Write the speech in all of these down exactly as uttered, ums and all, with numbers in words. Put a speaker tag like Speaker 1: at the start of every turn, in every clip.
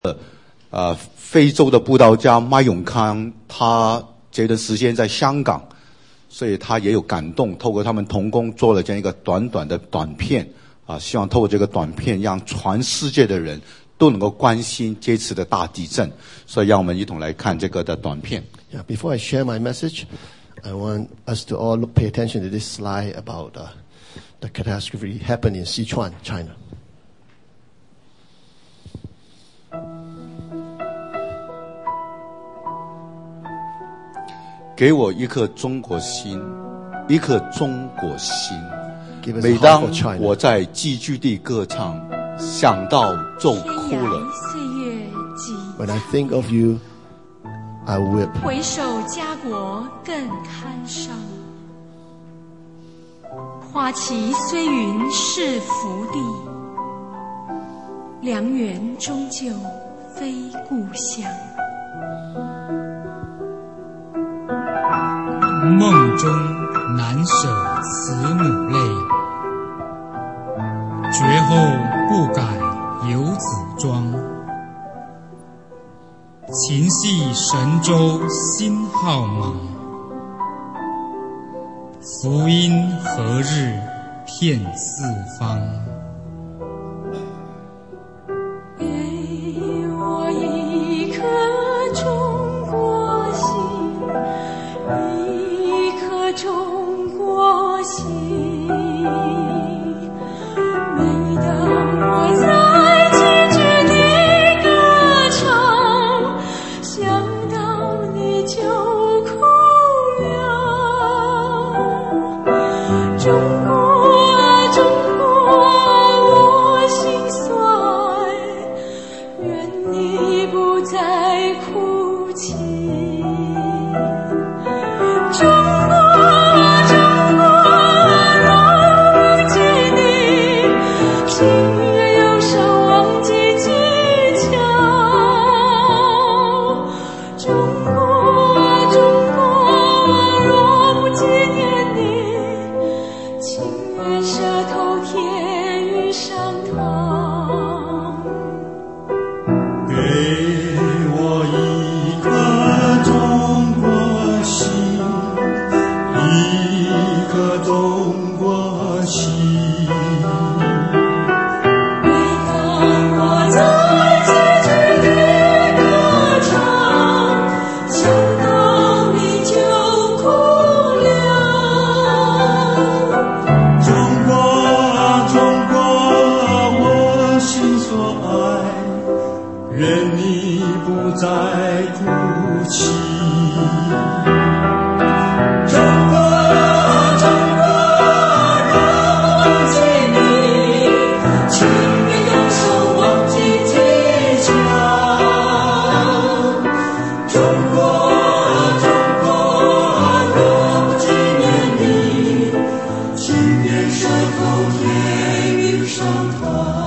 Speaker 1: 呃，非洲的布道家麦永康，他这段时间在香港，所以他也有感动，透过他们同工做了这样一个短短的短片啊，希望透过这个短片，让全世界的人都能够关心这次的大地震，所以让我们一同来看这个的短片。
Speaker 2: Yeah, before I share my message, I want us to all look, pay attention to this slide about uh, the catastrophe happened in Sichuan, China.
Speaker 1: 给我一颗中国心，一颗中国心。每当我在寄居地歌唱，想到就哭了。
Speaker 2: When I think of you, I weep.
Speaker 3: 回首家国更堪伤，花旗虽云是福地，良缘终究非故乡。
Speaker 4: 梦中难舍慈母泪，绝后不改游子庄。情系神州心浩茫，福音何日遍四方。
Speaker 3: 给我一颗中国心，一颗中国心。每当我在寄居地歌唱，想到你就哭了。中国，中国，我心酸，愿你不再哭泣。中国，中国，若忘记你，情愿忧伤忘记技巧。中国，中国，若不纪念你，情愿舍头田与伤塘。
Speaker 5: 给我一颗中国心，一颗中国心。
Speaker 3: 每当我在寄居地歌唱，想到你就哭了。
Speaker 5: 中国，中国，我心所爱，愿你不再哭泣。中国，中国，若忘记你，情愿忧伤忘记技巧。中国，中国，若不纪念你，情愿舍头田与伤塘。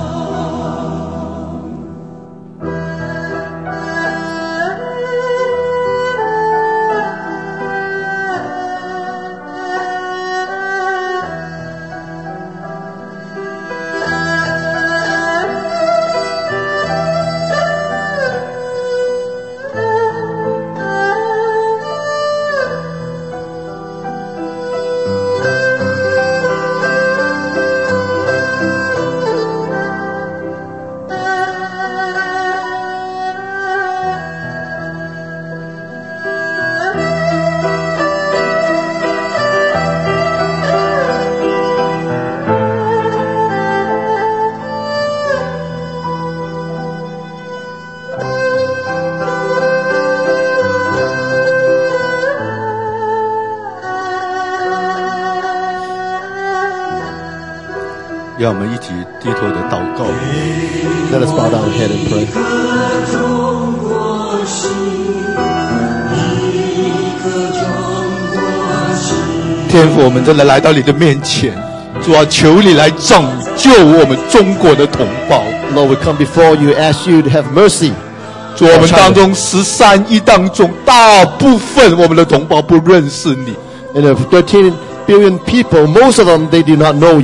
Speaker 1: 让我们一起低头的祷告。
Speaker 2: Let us bow down our head and pray.
Speaker 5: 中国心，一颗中国心。
Speaker 1: 天父，我们真的来到你的面前，主啊，求你来拯救我们中国的同胞。
Speaker 2: Lord, we come before you, ask you to have mercy.
Speaker 1: 主，我们当中十三亿当中，大部分我们的同胞不认识你。
Speaker 2: And of thirteen billion people, most of them, they do not know you.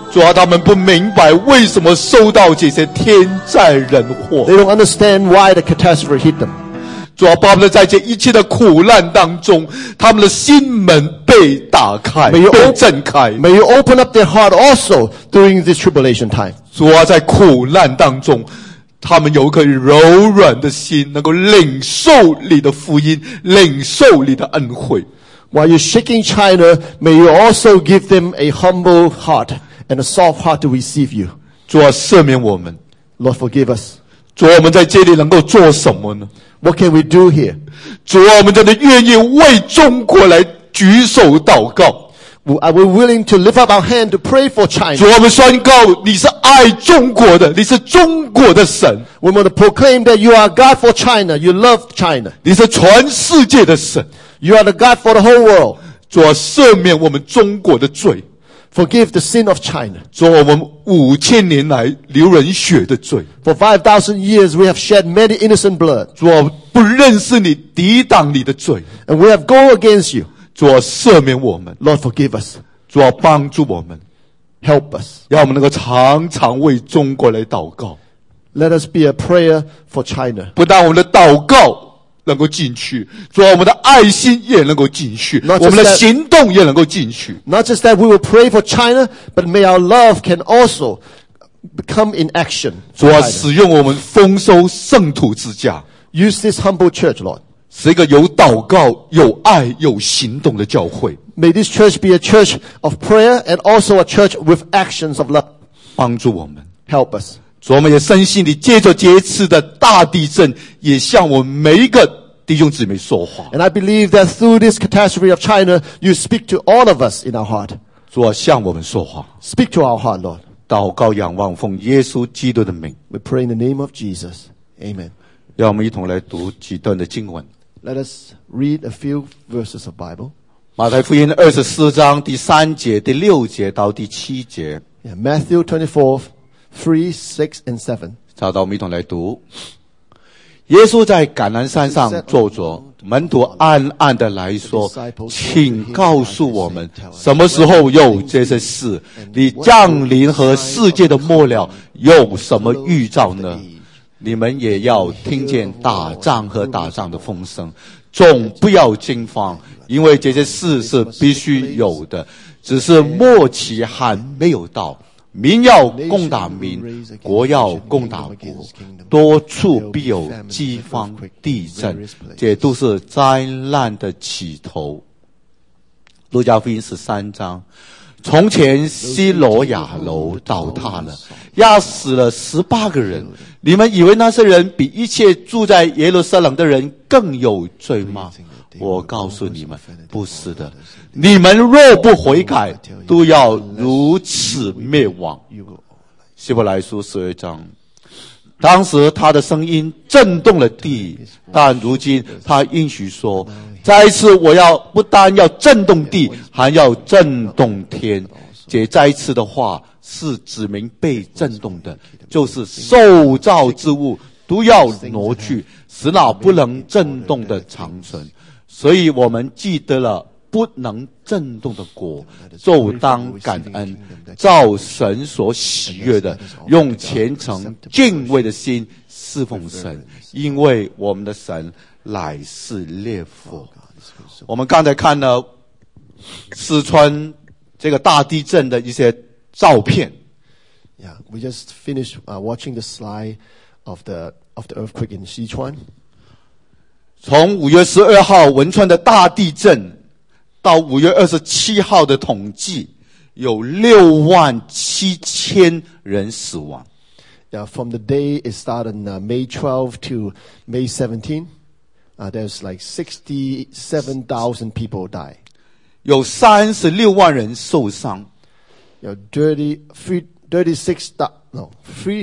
Speaker 1: 主啊，他们不明白为什么受到这些天灾人祸。
Speaker 2: They don't understand why the catastrophe hit them.
Speaker 1: 主啊，爸爸，在这一切的苦难当中，他们的心门被打开，
Speaker 2: May you
Speaker 1: 被
Speaker 2: op-
Speaker 1: 震开。
Speaker 2: May you open up their heart also during this tribulation time.
Speaker 1: 主啊，在苦难当中，他们有一颗柔软的心，能够领受你的福音，领受你的恩惠。
Speaker 2: While you're shaking China, may you also give them a humble heart and a soft heart to receive you.
Speaker 1: 主啊，赦免我们。
Speaker 2: Lord, forgive us.
Speaker 1: 主啊，我们在这里能够做什么呢？
Speaker 2: What can we do here?
Speaker 1: 主啊，我们真的愿意为中国来举手祷告。
Speaker 2: Are we willing to lift up our hand to pray for
Speaker 1: 主
Speaker 2: China?
Speaker 1: 啊，我们宣告你是爱中国的，你是中国的神，
Speaker 2: We want to proclaim that you are God for China. You love China.
Speaker 1: 你是全世界的神。
Speaker 2: You are the God for the whole world.
Speaker 1: 主啊，赦免我们中国的罪。
Speaker 2: Forgive the sin of China.
Speaker 1: 主啊，我们五千年来流人血的罪。
Speaker 2: For five thousand years, we have shed many innocent blood.
Speaker 1: 主啊，不认识你，抵挡你的罪。
Speaker 2: And we have gone against you.
Speaker 1: 主啊，赦免我们。
Speaker 2: Lord, forgive us.
Speaker 1: 主啊，帮助我们，
Speaker 2: Help us.
Speaker 1: 让我们能够常常为中国来祷告。
Speaker 2: Let us be a prayer for China.
Speaker 1: 不但我们的祷告能够进去，主啊，我们的爱心也能够进去，
Speaker 2: Not just
Speaker 1: 我们的
Speaker 2: that-
Speaker 1: 行动也能够进去。
Speaker 2: Not just that we will pray for China, but may our love can also become in action.
Speaker 1: 主
Speaker 2: for
Speaker 1: 啊，
Speaker 2: China.
Speaker 1: 使用我们丰收圣土之家，
Speaker 2: Use this humble church, Lord.
Speaker 1: 是一个有祷告、有爱、有行动的教会。
Speaker 2: May this church be a church of prayer and also a church with actions of love.
Speaker 1: 帮助我们。
Speaker 2: Help us.
Speaker 1: 主，我们也深信你借着这一次的大地震，也向我们每一个弟兄姊妹说话。
Speaker 2: And I believe that through this catastrophe of China, you speak to all of us in our heart.
Speaker 1: 主啊，向我们说话。
Speaker 2: Speak to our heart, Lord.
Speaker 1: 祷告、仰望，奉耶稣基督的名。
Speaker 2: We pray in the name of Jesus. Amen.
Speaker 1: 让我们一同来读几段的经文。
Speaker 2: Let us read a few verses of Bible.
Speaker 1: 马太福音二十四章第三节、第六节到第七节，
Speaker 2: Yeah, Matthew twenty-four, three, six, and seven.
Speaker 1: 找到我们一同来读。耶稣在橄榄山上坐着，门徒暗暗的来说：“请告诉我们，什么时候有这些事？你降临和世界的末了有什么预兆呢？你们也要听见打仗和打仗的风声，总不要惊慌，因为这些事是必须有的，只是末期还没有到。民要攻打民，国要攻打国，多处必有饥荒、地震，这都是灾难的起头。”路加福音十三章，从前西罗亚楼倒塌了，压死了十八个人。你们以为那些人比一切住在耶路撒冷的人更有罪吗？我告诉你们，不是的。你们若不悔改，都要如此灭亡。希伯来书十二章，当时他的声音震动了地，但如今他应许说，再一次我要不单要震动地，还要震动天。这再一次的话是指明被震动的，就是受造之物都要挪去，使那不能震动的长存。所以我们记得了不能震动的果，就当感恩，照神所喜悦的，用虔诚敬畏的心侍奉神，因为我们的神乃是烈火。我们刚才看了四川这个大地震的一些照片。
Speaker 2: Yeah, we just finished uh, watching the slide of the of the earthquake in Sichuan.
Speaker 1: 从五月十二号汶川的大地震到五月二十七号的统计，有六万七千人死亡。
Speaker 2: Yeah, from the day it started on uh, May twelfth to May seventeenth, uh, there's like sixty-seven thousand people die.
Speaker 1: 有三十六万人受伤。
Speaker 2: You know, thirty, three, thirty-six, no, three,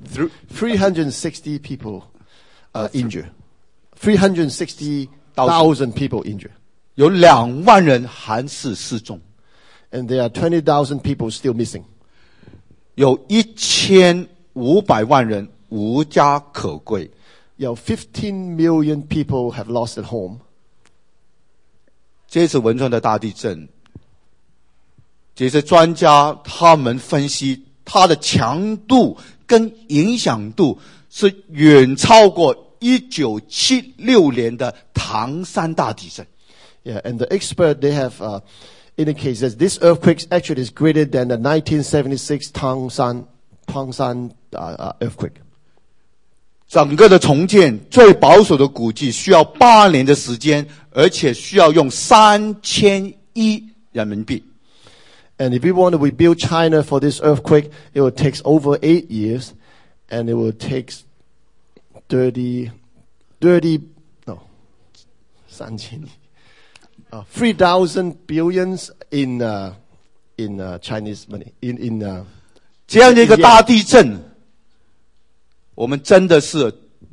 Speaker 2: three hundred sixty people uh, injured. three hundred sixty thousand people injured.
Speaker 1: 有两万人还是失踪。
Speaker 2: And there are twenty thousand people still missing.
Speaker 1: 有一千五百万人无家可归。
Speaker 2: You know, fifteen million people have lost their home. ，
Speaker 1: 这次汶川的大地震这些专家他们分析，它的强度跟影响度是远超过一九七六年的唐山大地震。
Speaker 2: Yeah, and the expert, they have uh, indicates that this earthquake actually is greater than the nineteen seventy-six Tangshan, Tangshan uh, uh, earthquake.
Speaker 1: 整个的重建最保守的估计需要八年的时间，而且需要用三千亿人民币。
Speaker 2: And if we want to rebuild China for this earthquake, it will take over eight years, and it will take thirty, thirty, no, 三千亿. Uh, three thousand billions in uh, in uh, Chinese money. In in uh,
Speaker 1: 这样的一个大地震，我们真的是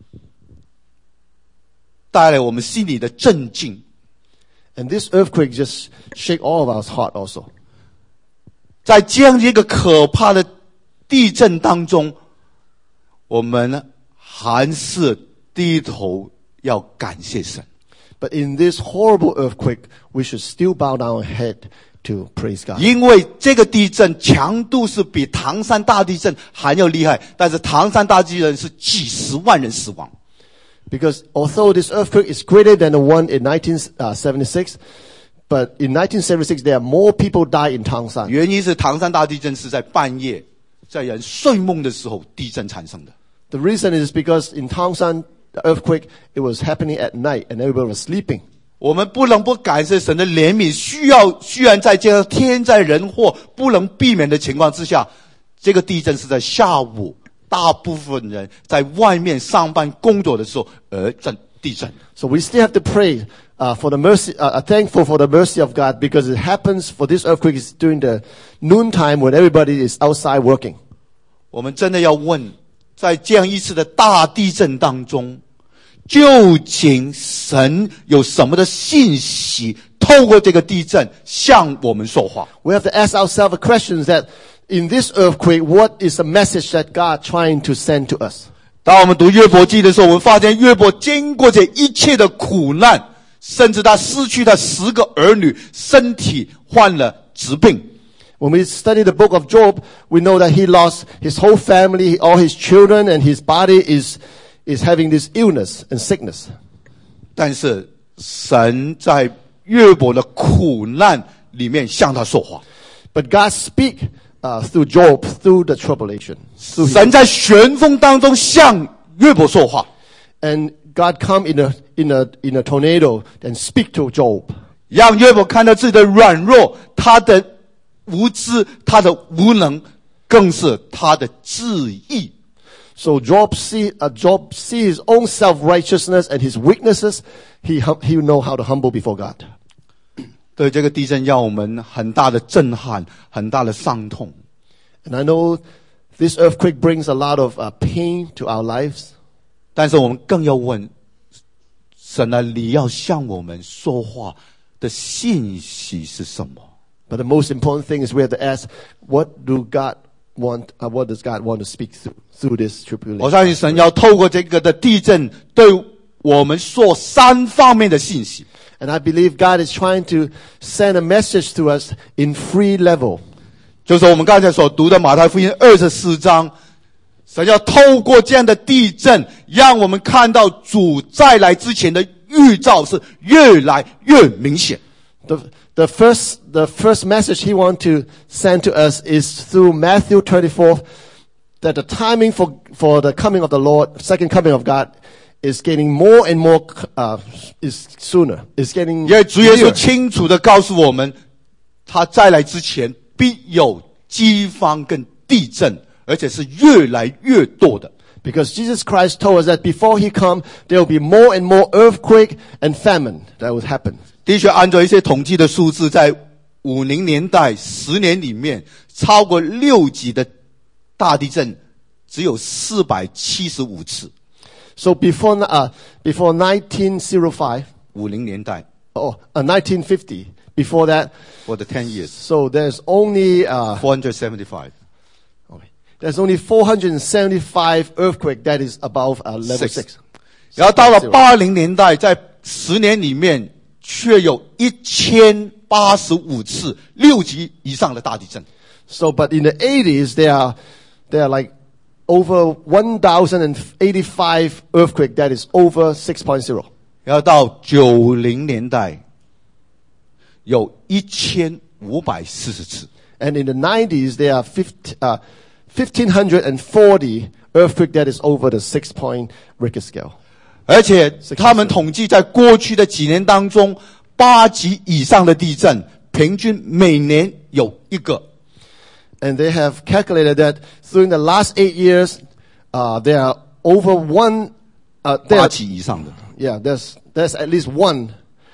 Speaker 1: 带来我们心里的震惊。
Speaker 2: And this earthquake just shake all of our heart also.
Speaker 1: 在这样的一个可怕的地震当中，我们还是低头要感谢神。
Speaker 2: But in this horrible earthquake, we should still bow down our head to praise God.
Speaker 1: 因为这个地震强度是比唐山大地震还要厉害，但是唐山大地震是几十万人死亡。
Speaker 2: Because although this earthquake is greater than the one in nineteen seventy-six, but in nineteen seventy-six there are more people die in Tangshan.
Speaker 1: 原因是唐山大地震是在半夜，在人睡梦的时候地震产生的。
Speaker 2: The reason is because in Tangshan, the earthquake, it was happening at night and everybody was sleeping.
Speaker 1: 我们不能不感谢神的怜悯，需要虽然在这样天灾人祸不能避免的情况之下，这个地震是在下午，大部分人在外面上班工作的时候而震地震。
Speaker 2: So we still have to pray uh, for the mercy, uh, thankful for the mercy of God, because it happens for this earthquake is during the noontime when everybody is outside working.
Speaker 1: 我们真的要问，在这样一次的大地震当中，究竟神有什么的信息透过这个地震向我们说话？
Speaker 2: We have to ask ourselves a question that in this earthquake, what is the message that God trying to send to us?
Speaker 1: 当我们读约伯记的时候，我们发现约伯经过这一切的苦难，甚至他失去他十个儿女，身体患了疾病。
Speaker 2: When we study the book of Job, we know that he lost his whole family, all his children, and his body is, is having this illness and sickness.
Speaker 1: 但是神在约伯的苦难里面向他说话。
Speaker 2: But God speak uh, through Job, through the tribulation. Through his-
Speaker 1: 神在旋风当中向约伯说话，
Speaker 2: and God come in a, in a, in a tornado and speak to Job.
Speaker 1: 让约伯看到自己的软弱，他的无知，他的无能，更是他的自义。
Speaker 2: So Job see, uh, Job see his own self-righteousness and his weaknesses. He, hum- he know how to humble before God.
Speaker 1: 对这个地震让我们很大的震撼，很大的伤痛。
Speaker 2: And I know this earthquake brings a lot of uh, pain to our lives.
Speaker 1: 但是我们更要问，神啊，你要向我们说话的信息是什么？
Speaker 2: But the most important thing is we have to ask, what do God want, uh, what does God want to speak through, through this
Speaker 1: 我
Speaker 2: tribulation?
Speaker 1: 相信神要透过这个的地震，对我们说三方面的信息。
Speaker 2: And I believe God is trying to send a message to us in three level.
Speaker 1: 就是我们刚才所读的马太福音二十四章，神要透过这样的地震，让我们看到主再来之前的预兆是越来越明显。
Speaker 2: The, the first, the first message he wants to send to us is through Matthew twenty-four, that the timing for, for the coming of the Lord, second coming of God, is getting more and more, uh, is sooner, is getting
Speaker 1: 因为主耶稣
Speaker 2: nearer.
Speaker 1: 清楚的告诉我们，他再来之前必有饥荒跟地震，而且是越来越多的。
Speaker 2: Because Jesus Christ told us that before he come, there will be more and more earthquake and famine that will happen.
Speaker 1: 的确，按照一些统计的数字，在五零年代十年里面，超过六级的大地震只有四百七十五次。
Speaker 2: So before, uh, before nineteen oh five,
Speaker 1: 五零年代
Speaker 2: oh, uh, nineteen fifty, before that,
Speaker 1: for the ten years,
Speaker 2: so there's only, uh,
Speaker 1: four hundred seventy-five.
Speaker 2: okay, there's only four hundred seventy-five earthquake that is above uh, level
Speaker 1: Six.
Speaker 2: six.
Speaker 1: 然后到了八零年代，在十年里面，却有一千八十五次六级以上的大地震。
Speaker 2: So, but in the eighties, there are, there are like over one thousand eighty-five earthquake that is over six point oh.
Speaker 1: 要到九零年代，有一千五百四十次。
Speaker 2: And in the nineties, there are fifty, uh, fifteen forty earthquake that is over the six point Richter scale.
Speaker 1: 而且他们统计在过去的几年当中，八级以上的地震，平均每年有一个。
Speaker 2: And they have calculated that during the last eight years, uh, there are over one, uh, there
Speaker 1: 八
Speaker 2: are,
Speaker 1: 级以上的。
Speaker 2: yeah, there's, there's at least one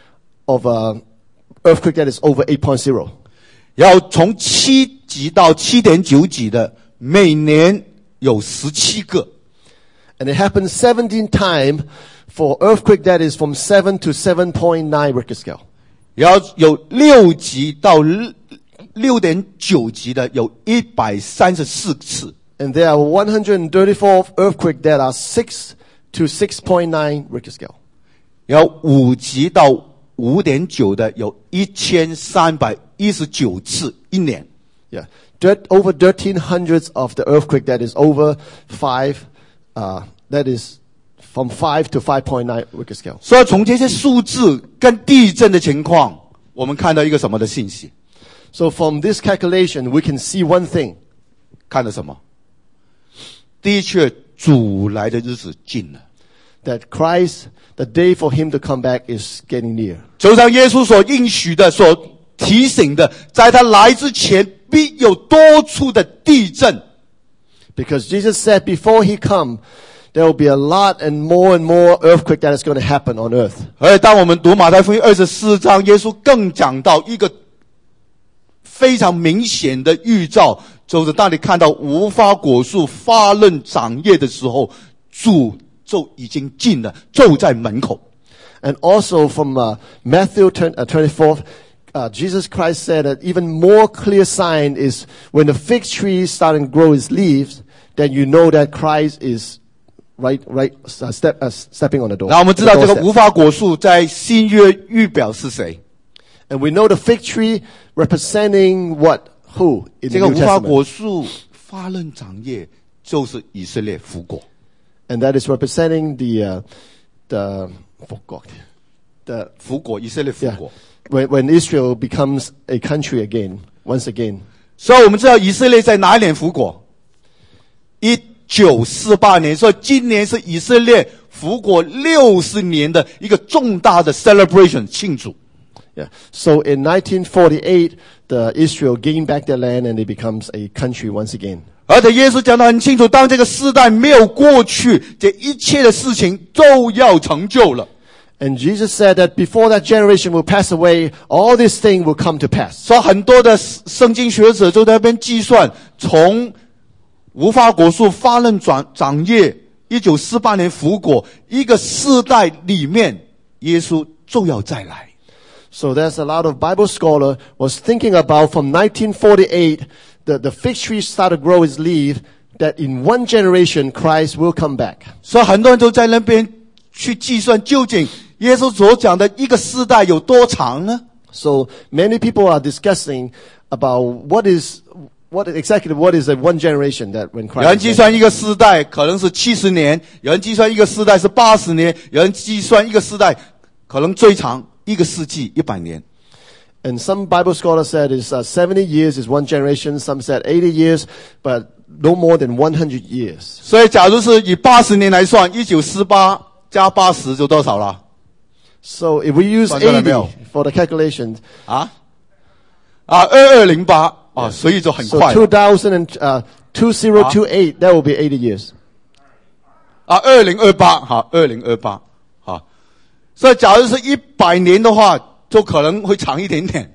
Speaker 2: of, uh, earthquake that is over eight point oh.
Speaker 1: 要从七级到七点九级的，每年有十七个。
Speaker 2: And it happens seventeen times for earthquake that is from seven to seven point nine Richter scale.
Speaker 1: 要有六级到六点九级的，有一百三十四次。
Speaker 2: And there are one hundred thirty-four earthquake that are six to six point nine Richter scale.
Speaker 1: 要五级到五点九的，有一千三百一十九次一年。
Speaker 2: Yeah. Dirt, over thirteen hundreds of the earthquake that is over five, uh, that is from five to five point nine Richter scale.
Speaker 1: 所以从这些数字跟地震的情况，我们看到一个什么的信息？
Speaker 2: So from this calculation, we can see one thing.
Speaker 1: 看到什么？的确，主来的日子近了。
Speaker 2: That Christ, the day for him to come back is getting near.
Speaker 1: 就像耶稣所应许的、所提醒的，在他来之前，必有多处的地震。
Speaker 2: Because Jesus said before he come, there will be a lot and more and more earthquake that is going to happen on earth.
Speaker 1: 而当我们读马太福音二十四章，耶稣更讲到一个非常明显的预兆，就是当你看到无花果树发嫩长叶的时候，主就已经近了，就在门口。
Speaker 2: And also from uh, Matthew twenty-four, uh, Jesus Christ said that even more clear sign is when the fig tree is starting to grow its leaves, then you know that Christ is right, right, uh, step, uh, stepping on the door.
Speaker 1: 那我们知道
Speaker 2: the
Speaker 1: 这个
Speaker 2: doorstep.
Speaker 1: 无花果树在新约预表是谁？
Speaker 2: And we know the fig tree representing what? Who in
Speaker 1: 这
Speaker 2: the
Speaker 1: 个
Speaker 2: New
Speaker 1: 无花
Speaker 2: Testament?
Speaker 1: 果树发嫩长叶，就是以色列复国。
Speaker 2: And that is representing the, uh, the, forgot, the,
Speaker 1: 复国，以色列复
Speaker 2: yeah,
Speaker 1: 国。
Speaker 2: when, when Israel becomes a country again, once again.
Speaker 1: 所以我们知道以色列在哪一年复国？一九四八年。所以今年是以色列复国六十年的一个重大的 celebration 庆祝。
Speaker 2: Yeah. So in nineteen forty-eight, the Israel gained back their land and it becomes a country once again.
Speaker 1: 而且耶稣讲得很清楚，当这个世代没有过去，这一切的事情都要成就了。
Speaker 2: And Jesus said that before that generation will pass away, all these things will come to pass.
Speaker 1: 所以很多的圣经学者就在那边计算，从无花果树发嫩长长叶，一九四八年复国，一个世代里面，耶稣就要再来。
Speaker 2: So there's a lot of Bible scholar was thinking about from nineteen forty-eight, the, the fig tree started to grow its leaf, that in one generation Christ will come back.
Speaker 1: 所以很多人都在那边去计算，究竟耶稣所讲的一个世代有多长呢？
Speaker 2: So many people are discussing about what is, what exactly what is the one generation that when
Speaker 1: 有人
Speaker 2: Christ
Speaker 1: 计
Speaker 2: is
Speaker 1: 算一个世代可能是七十年，有人计算一个世代是八十年，有人计算一个世代可能最长一个世纪一百年。
Speaker 2: And some Bible scholars said is uh, seventy years is one generation. Some said eighty years, but no more than one hundred years.
Speaker 1: 所以，假如是以八十年来算，一九四八加八十就多少了？
Speaker 2: So if we use
Speaker 1: 算出来没有？
Speaker 2: eighty for the calculation,
Speaker 1: 啊啊，二二零八啊，所以就很
Speaker 2: so
Speaker 1: 快了
Speaker 2: two thousand and uh, two thousand twenty-eight, that will be eighty years.
Speaker 1: 啊，二零二八好，二零二八好。所以，假如是一百年的话，就可能会长一点点。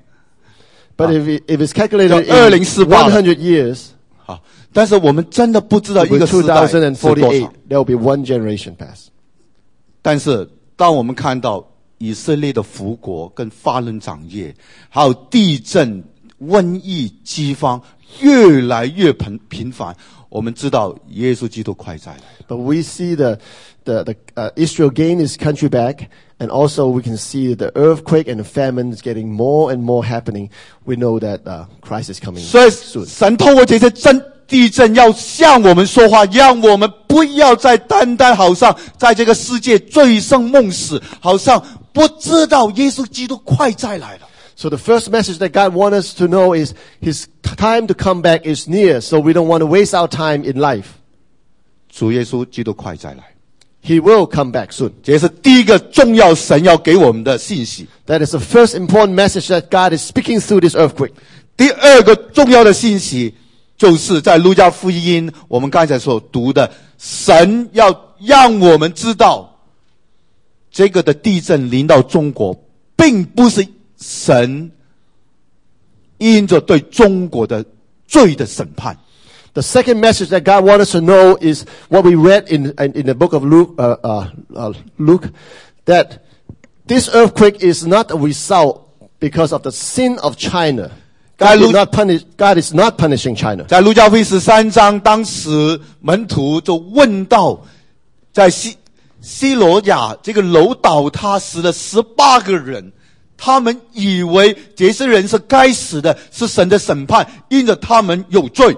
Speaker 2: But if it, if it's calculated
Speaker 1: 就
Speaker 2: in
Speaker 1: 二零四八了。
Speaker 2: one hundred years,
Speaker 1: 好，但是我们真的不知道一
Speaker 2: with
Speaker 1: 个时代是多
Speaker 2: two thousand forty-eight,
Speaker 1: 长。
Speaker 2: there will be one generation pass.
Speaker 1: 但是，当我们看到以色列的复国跟发嫩长叶，还有地震、瘟疫、饥荒越来越频频繁，我们知道耶稣基督快再来。
Speaker 2: But we see the, the, the uh, Israel gain his country back, and also we can see the earthquake and the famine is getting more and more happening. We know that uh, Christ is coming
Speaker 1: 所以
Speaker 2: soon.
Speaker 1: 神透过这些震地震要向我们说话，让我们不要再单单好像在这个世界醉生梦死，好像不知道耶稣基督快再来了。
Speaker 2: So the first message that God wants us to know is his time to come back is near, so we don't want to waste our time in life.
Speaker 1: 主耶稣基督快再来，
Speaker 2: He will come back soon.
Speaker 1: 这是第一个重要神要给我们的信息。
Speaker 2: That is the first important message that God is speaking through this earthquake.
Speaker 1: 第二个重要的信息，就是在路加福音我们刚才所读的，神要让我们知道，这个的地震临到中国，并不是神因着对中国的罪的审判。
Speaker 2: The second message that God wants us to know is what we read in, in, in the book of Luke, uh, uh, uh, Luke, that this earthquake is not a result because of the sin of China. God, did not punish, God is not punishing China.
Speaker 1: 在路加福音十三章，当时门徒就问到，在西西罗亚这个楼倒塌死了十八个人，他们以为这些人是该死的，是神的审判，因着他们有罪。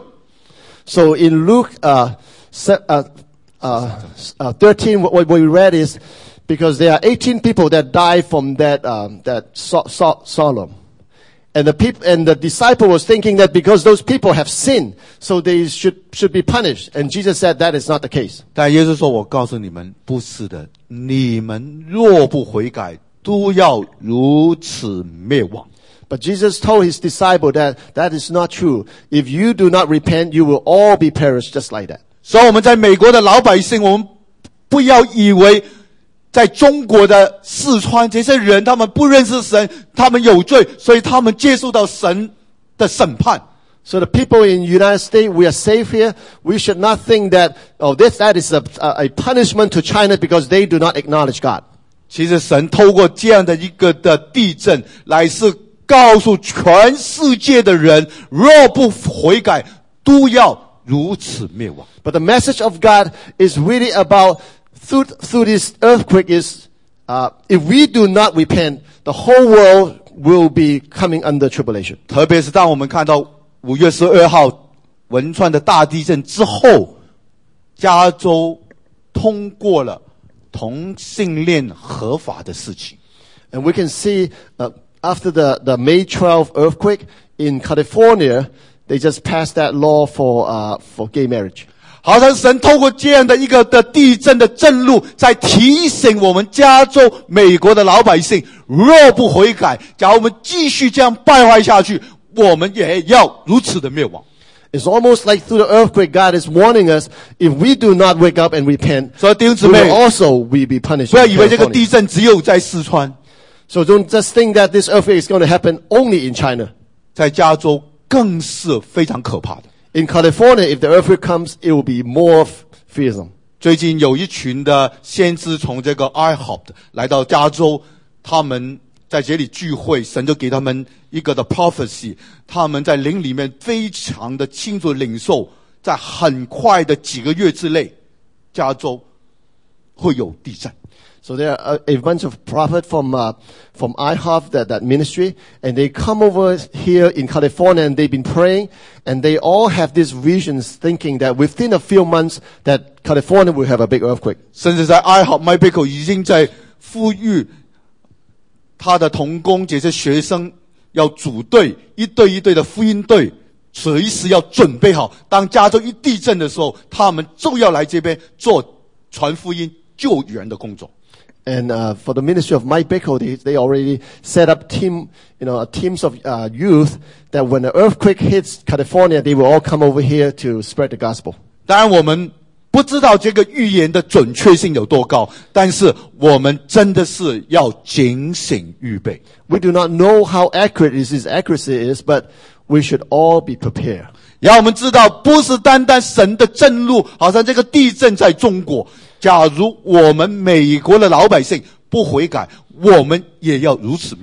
Speaker 2: So in Luke uh, se- uh, uh, uh, thirteen, what, what we read is because there are eighteen people that died from that um, that so- so- Sodom, and the people and the disciple was thinking that because those people have sinned, so they should should be punished. And Jesus said that is not the case.
Speaker 1: 但耶稣说：“我告诉你们，不是的，你们若不悔改，都要如此灭亡。”
Speaker 2: But Jesus told his disciple that that is not true. If you do not repent, you will all be perished just like that.
Speaker 1: 所以我们在美国的老百姓，我们不要以为在中国的四川这些人，他们不认识神，他们有罪，所以他们接受到神的审判。
Speaker 2: So the people in the United States, we are safe here. We should not think that, oh, this, that is a, a punishment to China because they do not acknowledge God.
Speaker 1: 其实神透过这样的一个的地震，来是告诉全世界的人，若不悔改，都要如此灭亡。
Speaker 2: But the message of God is really about, through, through this earthquake is, uh, if we do not repent, the whole world will be coming under tribulation.
Speaker 1: 特别是当我们看到五月十二号汶川的大地震之后，加州通过了同性恋合法的事情。
Speaker 2: And we can see, uh, after the, the May twelfth earthquake in California, they just passed that law for, uh, for gay marriage.
Speaker 1: 好像神透过这样的一个的地震的震怒，在提醒我们加州、美国的老百姓，若不悔改，假如我们继续这样败坏下去，我们也要如此的灭亡。
Speaker 2: It's almost like through the earthquake, God is warning us, if we do not wake up and repent,
Speaker 1: 所以弟兄姊
Speaker 2: we
Speaker 1: 妹
Speaker 2: will，also we be punished.
Speaker 1: 不要
Speaker 2: in
Speaker 1: 以为这个
Speaker 2: California.
Speaker 1: 地震只有在四川，
Speaker 2: So don't just think that this earthquake is going to happen only in China.
Speaker 1: 在加州更是非常可怕的。
Speaker 2: In California, if the earthquake comes, it will be more fearsome.
Speaker 1: 最近有一群的先知从这个 I H O P 来到加州，他们在这里聚会，神就给他们一个的 prophecy， 他们在灵里面非常的清楚领受，在很快的几个月之内，加州会有地震。
Speaker 2: So there are a, a bunch of prophets from uh, from I H O P, that, that ministry, and they come over here in California, and they've been praying, and they all have these visions, thinking that within a few months that California will have a big earthquake.
Speaker 1: 甚至在 I H O P Mike Bickle 已经在呼吁他的同工这些学生要组队，一队一队的福音队，随时要准备好，当加州一地震的时候，他们就要来这边做传福音救援的工作。
Speaker 2: And uh, for the ministry of Mike Bickle, they, they already set up team, you know, teams of uh, youth that when the earthquake hits California, they will all come over here to spread the gospel.
Speaker 1: 当然，我们不知道这个预言的准确性有多高，但是我们真的是要警醒预备。
Speaker 2: We do not know how accurate this is, accuracy is, but we should all be prepared.
Speaker 1: 让我们知道，不是单单神的震怒，好像这个地震在中国。假如我们美国的老百姓不悔改，我们也要如此灭亡。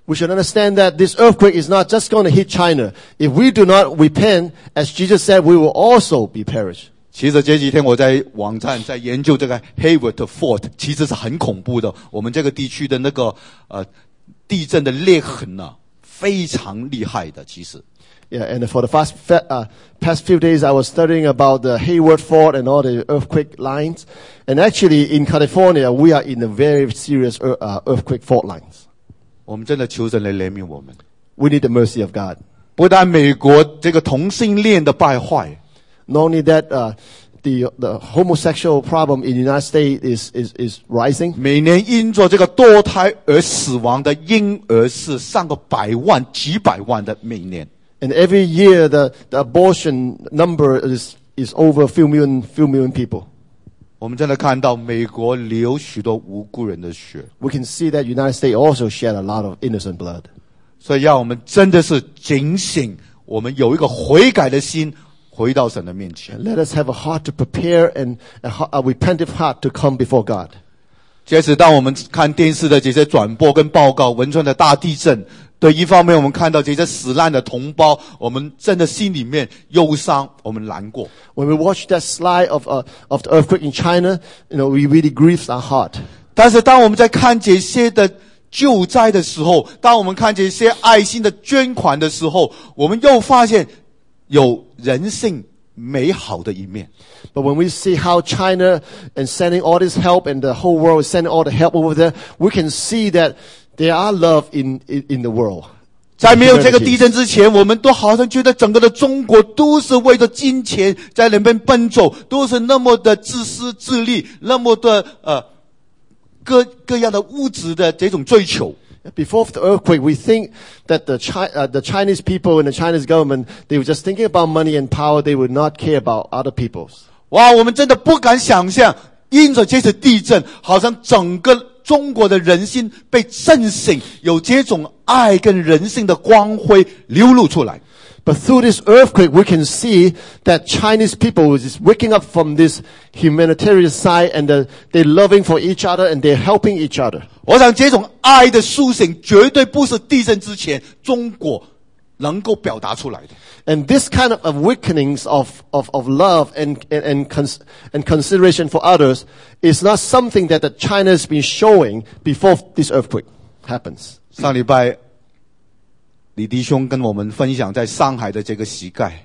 Speaker 2: We should understand that this earthquake is not just going to hit China. If we do not repent, as Jesus said, we will also be perished.
Speaker 1: 其实这几天我在网站在研究这个 Hayward Fault， 其实是很恐怖的。我们这个地区的那个呃地震的裂痕呢、啊，非常厉害的。其实。
Speaker 2: Yeah, and for the past, uh, past few days, I was studying about the Hayward Fault and all the earthquake lines. And actually, in California, we are in a very serious uh, earthquake fault lines.
Speaker 1: 我们真的求神来怜悯我们。
Speaker 2: We need the mercy of God.
Speaker 1: 不但美国这个同性恋的败坏
Speaker 2: ，not only that, uh, the the homosexual problem in the United States is is is rising.
Speaker 1: 每年因着这个堕胎而死亡的婴儿是上个百万、几百万的每年。
Speaker 2: And every year, the, the abortion number is, is over a few million, few million people.
Speaker 1: 我们真的看到美国流许多无辜人的血。
Speaker 2: We can see that United States also shed a lot of innocent blood.
Speaker 1: 所以要我们真的是警醒，我们有一个悔改的心，回到神的面前。
Speaker 2: And let us have a heart to prepare and a, a repentant heart to come before God.
Speaker 1: 接着，当我们看电视的这些转播跟报告，汶川的大地震。对，一方面我们看到这些死难的同胞，我们真的心里面忧伤，我们难过。
Speaker 2: When we watch that slide of uh, of the earthquake in China, you know, we really grieves our heart.
Speaker 1: 但是当我们在看这些的救灾的时候，当我们看这些爱心的捐款的时候，我们又发现有人性美好的一面。
Speaker 2: But when we see how China and sending all this help and the whole world is sending all the help over there, we can see that there are love in, in, in the world.
Speaker 1: 在没有这个地震之前，我们都好像觉得整个的中国都是为了金钱在那边奔走，都是那么的自私自利，那么的呃各各样的物质的这种追求。
Speaker 2: Before the earthquake, we think that the, Chi- uh, the Chinese people and the Chinese government, they were just thinking about money and power. They would not care about other people's.
Speaker 1: 哇，我们真的不敢想象，因着这次地震，好像整个中国的人心被震醒，有这种爱跟人性的光辉流露出来。
Speaker 2: But through this earthquake, we can see that Chinese people is waking up from this humanitarian side and the, they're loving for each other and they're helping each other.
Speaker 1: 我想这种爱的苏醒，绝对不是地震之前中国能够表达出来的。
Speaker 2: And this kind of awakenings of, of, of love and, and, and, cons- and consideration for others is not something that the China has been showing before this earthquake happens.
Speaker 1: 上礼拜李弟兄跟我们分享在上海的这个膝盖。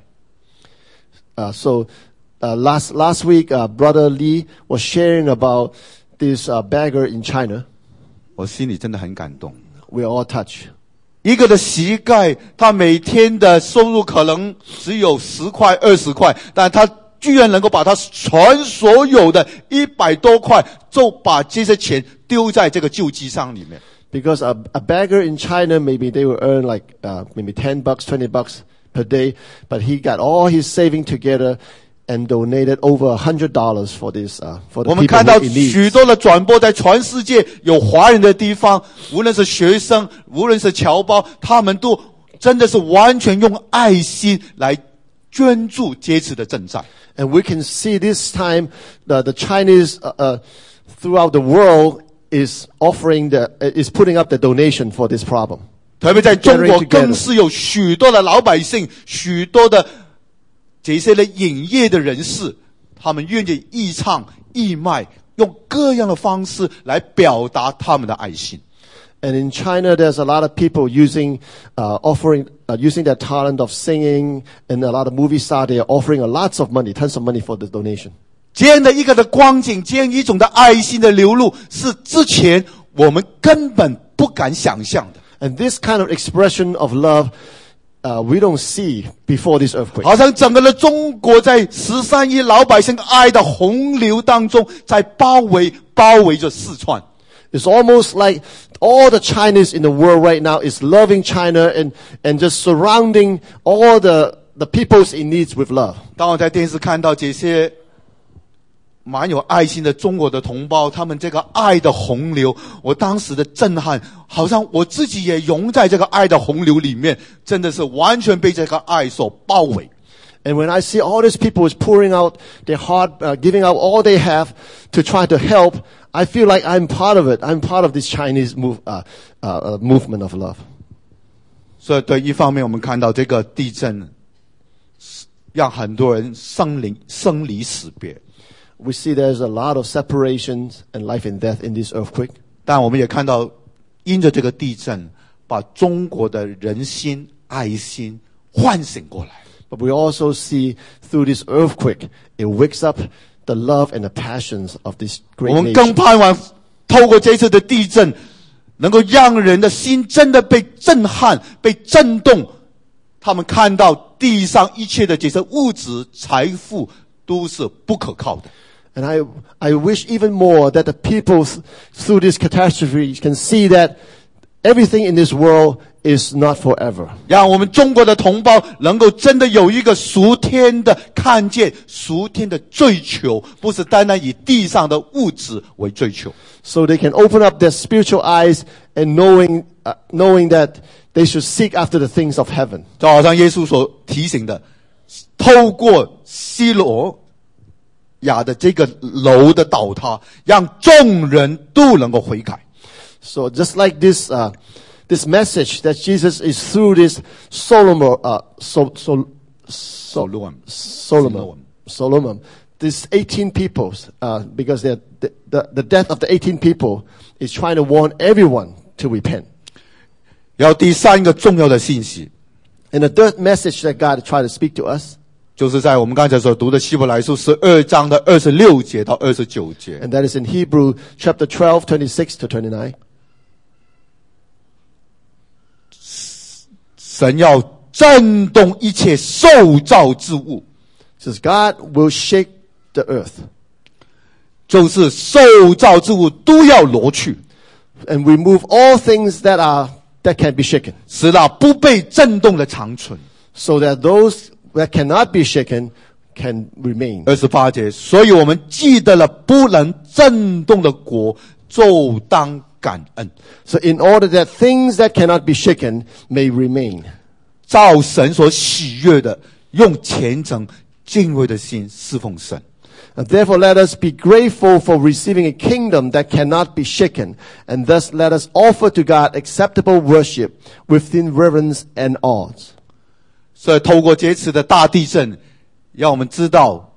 Speaker 2: Uh, so, uh, last, last week, uh, Brother Lee was sharing about this, uh, beggar in China.
Speaker 1: 我心里真的很感动。
Speaker 2: We are all touched.
Speaker 1: 一个的膝盖，他每天的收入可能只有十块、二十块，但他居然能够把他全所有的一百多块，就把这些钱丢在这个救济箱里面。
Speaker 2: Because a, a beggar in China, maybe they will earn like uh, maybe ten bucks, twenty bucks per day, but he got all his saving together and donated over a hundred dollars for this uh, for the
Speaker 1: 我们
Speaker 2: people
Speaker 1: 看到
Speaker 2: in need.
Speaker 1: 许多的转播，在全世界有华人的地方，无论是学生，无论是侨胞，他们都真的是完全用爱心来捐助这次的赈灾。
Speaker 2: And we can see this time the, the Chinese uh, uh, throughout the world is offering the uh, is putting up the donation for this problem.
Speaker 1: 特别在中国，更是有许多的老百姓，许多的这些的影业的人士，他们愿意义唱义卖，用各样的方式来表达他们的爱心。
Speaker 2: And in China, there's a lot of people using, uh, offering, uh, using their talent of singing, and a lot of movie stars, they are offering a lots of money, tons of money for the donation.
Speaker 1: 这样的一个的光景，这样一种的爱心的流露，是之前我们根本不敢想象的。
Speaker 2: And this kind of expression of love, uh, we don't see before this earthquake.
Speaker 1: 好像整个的中国在十三亿老百姓爱的洪流当中，在包围包围着四川。
Speaker 2: It's almost like all the Chinese in the world right now is loving China and, and just surrounding all the, the peoples in needs with love.
Speaker 1: 当我在电视看到这些蛮有爱心的中国的同胞，他们这个爱的洪流，我当时的震撼，好像我自己也融在这个爱的洪流里面，真的是完全被这个爱所包围。
Speaker 2: And when I see all these people is pouring out their heart, uh, giving out all they have to try to help, I feel like I'm part of it. I'm part of this Chinese move, uh, uh, uh, movement of love.
Speaker 1: 所以，对一方面，我们看到这个地震，让很多人生离生离死别。
Speaker 2: We see there's a lot of separations and life and death in this earthquake.
Speaker 1: 但我们也看到，因着这个地震，把中国的人心、爱心唤醒过来。
Speaker 2: But we also see through this earthquake, it wakes up the love and the passions of this
Speaker 1: 我
Speaker 2: great
Speaker 1: 们更
Speaker 2: nation.
Speaker 1: 盼望透过这次的地震，能够让人的心真的被震撼、被震动。他们看到地上一切的这些物质、财富都是不可靠的。
Speaker 2: And I, I wish even more that the people th- through this catastrophe can see that everything in this world is not forever.
Speaker 1: 让我们中国的同胞能够真的有一个属天的看见、属天的追求，不是单单以地上的物质为追求。
Speaker 2: So they can open up their spiritual eyes and knowing, uh, knowing that they should seek after the things of heaven.
Speaker 1: 就好像耶稣所提醒的，透过西罗亚的这个楼的倒塌，让众人都能够悔改。
Speaker 2: So just like this, uh, this message that Jesus is through this Solomon, uh, so, so, so,
Speaker 1: Solomon.
Speaker 2: Solomon, Solomon, these eighteen peoples, uh, because they're, the, the, the death of the eighteen people is trying to warn everyone to repent.
Speaker 1: 然后第三个重要的信息，
Speaker 2: And the third message that God tried to speak to us,
Speaker 1: 就是在我们刚才所读的希伯来书十二章的二十六节到二十九节。
Speaker 2: and that is in Hebrew chapter twelve, twenty-six to twenty-nine.
Speaker 1: 神要震动一切受造之物，
Speaker 2: It says God will shake the earth
Speaker 1: 就是受造之物都要挪去，
Speaker 2: and remove all things that are, that can be shaken,
Speaker 1: 使那不被震动的长存。
Speaker 2: so that those that cannot be shaken can remain.
Speaker 1: 二十八节，所以我们记得了不能震动的国，就当感恩，
Speaker 2: So in order that things that cannot be shaken may remain.
Speaker 1: 照神所喜悦的，用虔诚敬畏的心侍奉神。
Speaker 2: And therefore let us be grateful for receiving a kingdom that cannot be shaken, and thus let us offer to God acceptable worship within reverence and awe.
Speaker 1: 所以透过这次的大地震，让我们知道，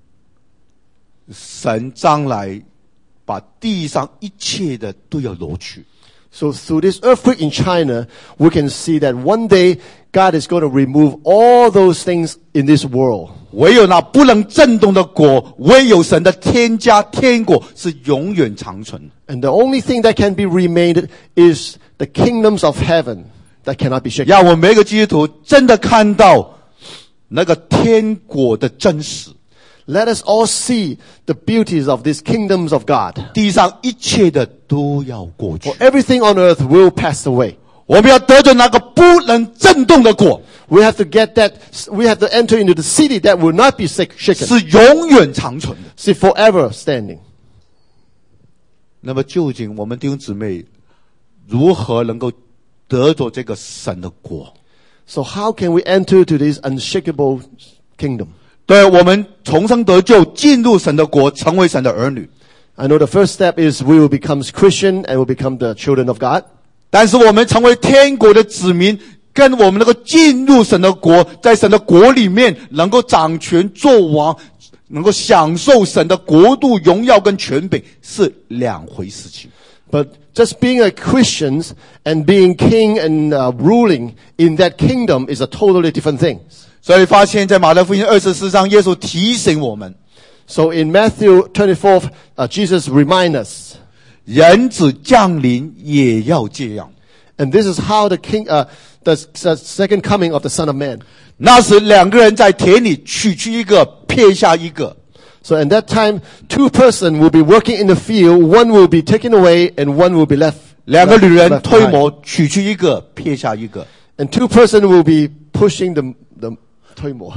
Speaker 1: 神将来把地上一切的都要挪去。
Speaker 2: So through this earthquake in China, we can see that one day God is going to remove all those things in this world.
Speaker 1: 唯有那不能震动的国，唯有神的天家天国是永远长存。
Speaker 2: And the only thing that can be remained is the kingdoms of heaven that cannot be shaken.
Speaker 1: 让我们每个基督徒真的看到那个天国的真实，
Speaker 2: Let us all see the beauties of these kingdoms of God.
Speaker 1: 地上一切的都要过去
Speaker 2: For。everything on earth will pass away.
Speaker 1: 我们要得着那个不能震动的国，
Speaker 2: We have to get that, we have to enter into the city that will not be shak- shaken.
Speaker 1: 是永远长存的。
Speaker 2: See, forever standing.
Speaker 1: 那么究竟我们弟兄姊妹如何能够得着这个神的国？
Speaker 2: So how can we enter to this unshakable kingdom?
Speaker 1: 对，我们重生得救，进入神的国，成为神的儿女。
Speaker 2: I know the first step is we will become Christian and will become the children of God.
Speaker 1: 但是我们成为天国的子民，跟我们能够进入神的国，在神的国里面能够掌权做王，能够享受神的国度荣耀跟权柄，是两回事情。
Speaker 2: But just being a Christian and being king and uh, ruling in that kingdom is a totally different thing.
Speaker 1: 所以发现，在马太福音二十四章，耶稣提醒我们，
Speaker 2: So in Matthew twenty-four, uh, Jesus reminds us,
Speaker 1: 人子降临也要这样。
Speaker 2: and this is how the king, uh, the, the second coming of the Son of Man.
Speaker 1: 那时两个人在田里取去一个，撇下一个。
Speaker 2: So in that time, two persons will be working in the field, one will be taken away and one will be left.
Speaker 1: 两个女人
Speaker 2: left
Speaker 1: 推
Speaker 2: behind.
Speaker 1: 磨，取去一个，撇下一个。
Speaker 2: And two persons will be pushing the, the, 推磨,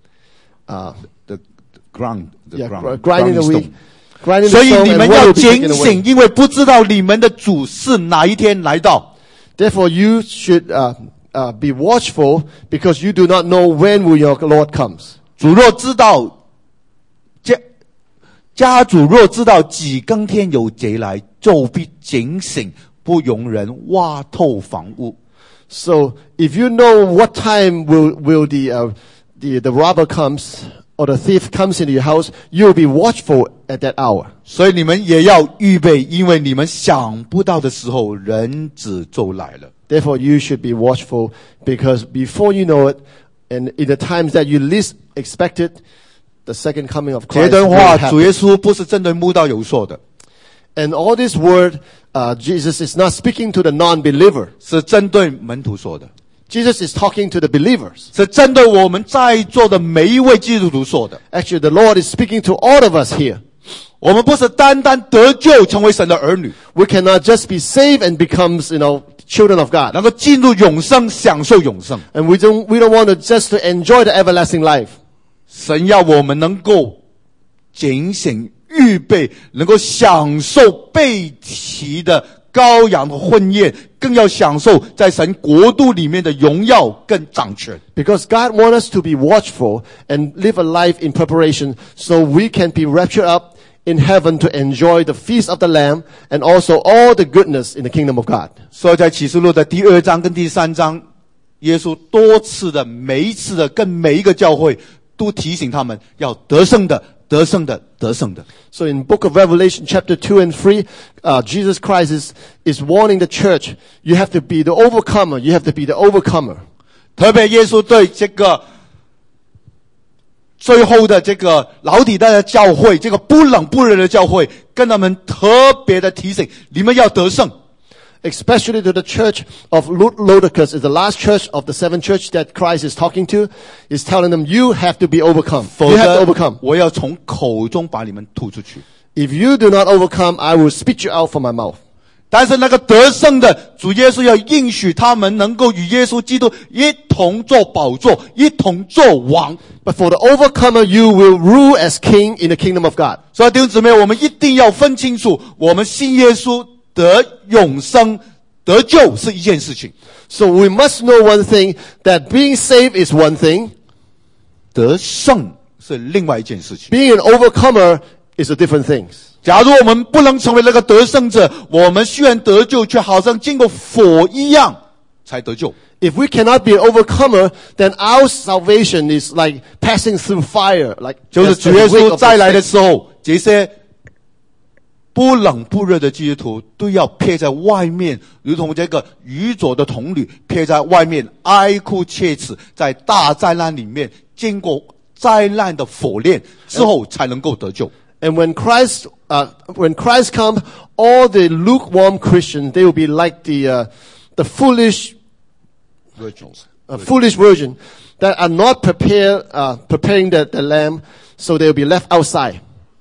Speaker 2: uh,
Speaker 1: The ground, the
Speaker 2: yeah,
Speaker 1: ground,
Speaker 2: grinding the wheat,
Speaker 1: stone.
Speaker 2: grinding
Speaker 1: 所
Speaker 2: the
Speaker 1: 以
Speaker 2: stone
Speaker 1: 你
Speaker 2: and
Speaker 1: 们
Speaker 2: one
Speaker 1: 要
Speaker 2: will be
Speaker 1: 警
Speaker 2: taken away.
Speaker 1: 醒，因为不知道你们的主是哪一天来到。
Speaker 2: Therefore, you should uh, uh, be watchful because you do not know when will your Lord comes.
Speaker 1: 主若知道，这家主若知道几更天有贼来，就必警醒，不容人挖透房屋。
Speaker 2: So if you know what time will will the uh, the the robber comes or the thief comes into your house, you'll be watchful at that hour.
Speaker 1: 所以你们也要预备，因为你们想不到的时候，人子就来了。
Speaker 2: Therefore, you should be watchful, because before you know it, and in the times that you least expect it, the second coming of
Speaker 1: 这
Speaker 2: Christ
Speaker 1: 段
Speaker 2: will
Speaker 1: 话，主
Speaker 2: happen.
Speaker 1: 耶稣不是针对慕道友说的，
Speaker 2: And all this word, uh, Jesus is not speaking to the non-believer.
Speaker 1: 是针对门徒说的，
Speaker 2: Jesus is talking to the believers.
Speaker 1: 是针对我们在座的每一位基督徒说的。
Speaker 2: Actually, the Lord is speaking to all of us here.
Speaker 1: 我们不是单单得救成为神的儿女，
Speaker 2: We cannot just be saved and becomes, you know, children of God.
Speaker 1: 能够进入永生，享受永生。
Speaker 2: And we don't, we don't want to just to enjoy the everlasting life.
Speaker 1: 神要我们能够警醒预备，能够享受被提的羔羊的婚宴，更要享受在神国度里面的荣耀跟掌权。
Speaker 2: Because God wants us to be watchful and live a life in preparation so we can be raptured up in heaven to enjoy the feast of the Lamb and also all the goodness in the kingdom of God.
Speaker 1: 所以在启示录的第二章跟第三章，耶稣多次的、每一次的跟每一个教会都提醒他们要得胜的、得胜的、得胜的。
Speaker 2: So in book of Revelation chapter two and three, uh, Jesus Christ is, is warning the church, you have to be the overcomer, you have to be the overcomer.
Speaker 1: 特别耶稣对这个最后的这个老底代的教会，这个不冷不热的教会，跟他们特别的提醒，你们要得胜。
Speaker 2: Especially to the church of Laodicea, is the last church of the seven church that Christ is talking to, is telling them, you have to be overcome.
Speaker 1: 否
Speaker 2: You have to
Speaker 1: 则
Speaker 2: overcome.
Speaker 1: 我要从口中把你们吐出去。
Speaker 2: If you do not overcome, I will spit you out from my mouth.
Speaker 1: 但是那个得胜的主耶稣要应许他们能够与耶稣基督一同做宝座，一同做王。
Speaker 2: But for the overcomer, you will rule as king in the kingdom of God.
Speaker 1: 所以弟兄姊妹，我们一定要分清楚，我们信耶稣得永生、得救是一件事情，
Speaker 2: So we must know one thing, that being saved is one thing,
Speaker 1: 得胜是另外一件事情。
Speaker 2: being an overcomer is a different thing.
Speaker 1: 假如我们不能成为那个得胜者，我们虽然得救，却好像经过火一样才得救。
Speaker 2: If we cannot be an overcomer, then our salvation is like passing through fire, like
Speaker 1: 就是
Speaker 2: as
Speaker 1: 主
Speaker 2: the
Speaker 1: 耶
Speaker 2: wake
Speaker 1: 稣
Speaker 2: of
Speaker 1: 再来
Speaker 2: the
Speaker 1: 的
Speaker 2: snake.
Speaker 1: 时候，这些不冷不热的基督徒都要撇在外面，如同这个愚拙的童女撇在外面，哀哭切齿，在大灾难里面经过灾难的火炼之后，才能够得救。
Speaker 2: And when Christ, uh, when Christ comes, all the lukewarm Christians, they will be like the, uh, the foolish, uh, foolish virgin that are not prepared, uh, preparing the, the lamb, so they will be left outside.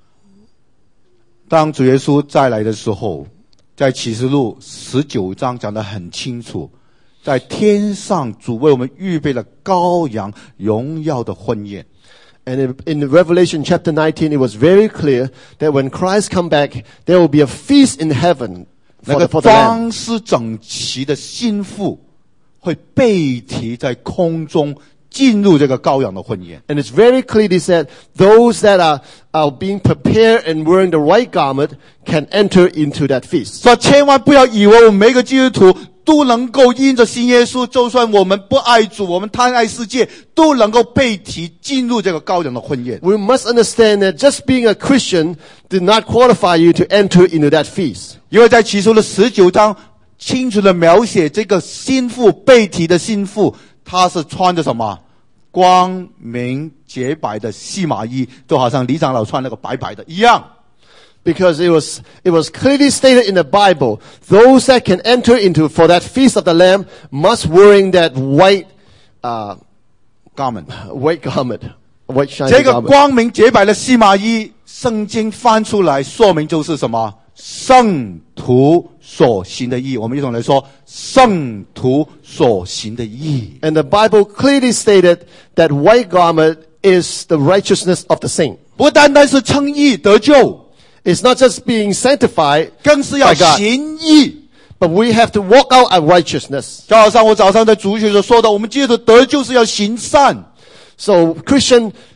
Speaker 1: 当主耶稣再来的时候，在启示录十九章讲得很清楚，在天上主为我们预备了羔羊荣耀的婚宴。
Speaker 2: And in, in Revelation chapter nineteen, it was very clear that when Christ come back, there will be a feast in heaven
Speaker 1: 那
Speaker 2: for
Speaker 1: 个
Speaker 2: the, for the lamb.
Speaker 1: 装饰整齐的心腹会被提在空中进入这个羔羊的婚宴。
Speaker 2: And it's very clearly said, those that are, are being prepared and wearing the white garment can enter into that feast.
Speaker 1: 所以千万不要以为我们每个基督徒都能够因着信耶稣，就算我们不爱主，我们贪爱世界，都能够被提进入这个羔羊的婚宴。
Speaker 2: We must understand that just being a Christian did not qualify you to enter into that feast.
Speaker 1: 因为在启示录的十九章清楚的描写这个心腹被提的心腹，他是穿着什么？光明洁白的细麻衣，就好像李长老穿那个白白的一样。
Speaker 2: Because it was, it was clearly stated in the Bible, those that can enter into for that feast of the Lamb must wearing that white, uh,
Speaker 1: garment，
Speaker 2: white garment, white shiny
Speaker 1: 这个
Speaker 2: garment.
Speaker 1: 光明洁白的细麻衣，圣经翻出来说明就是什么？圣徒所行的义。我们一同来说，圣徒所行的义。
Speaker 2: And the Bible clearly stated that white garment is the righteousness of the saint.
Speaker 1: 不单单是称义得救，
Speaker 2: It's not just being sanctified,
Speaker 1: 更是要
Speaker 2: by God.
Speaker 1: 行义。
Speaker 2: but we have to walk out our righteousness.
Speaker 1: 就好像我早上在主学所说的，我们接着得救是要行善。
Speaker 2: So Christian